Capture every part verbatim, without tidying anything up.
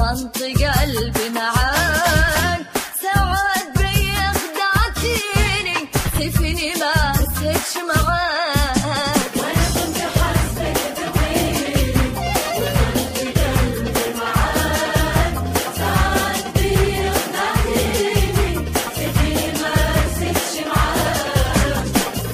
وانطي قلبي معاك. ساعات بيا خدعتيني سيفيني ما حسيتش معاك، وانا كنت حاسك تطيري وانطي قلبي معاك. ساعات بيا خدعتيني سيفيني ما حسيتش معاك.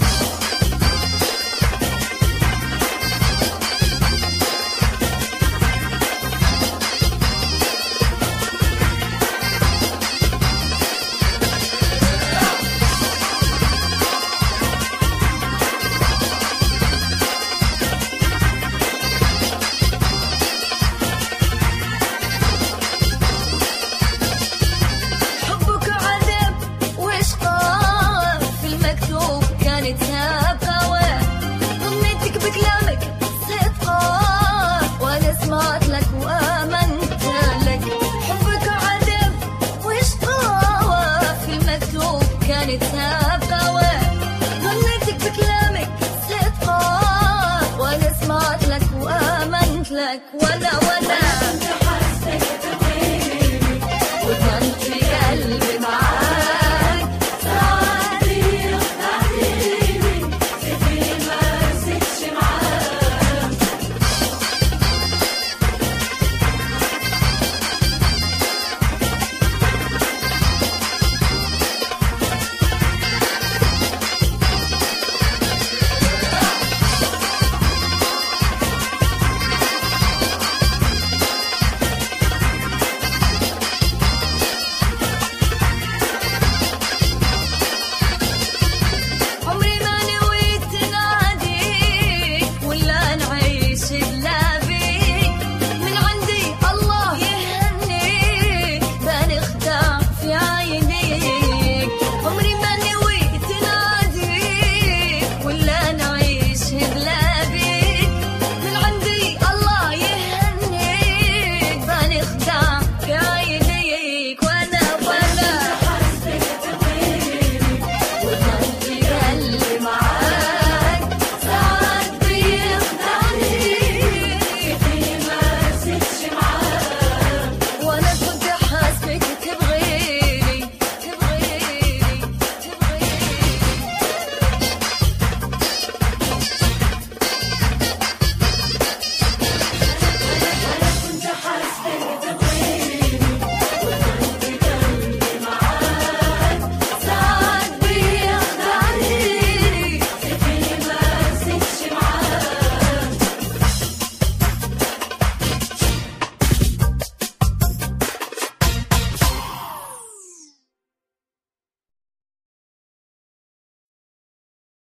حبك عذب واشقاق في المكتوب كانت سابقة، ظنيتك بكلامك صدقاك وانا سمعت لك وامنت لك. حبك عذب واشقاق في المكتوب كانت سابقة، ظنيتك بكلامك صدقاك وانا سمعت لك وامنت لك. وانا وانا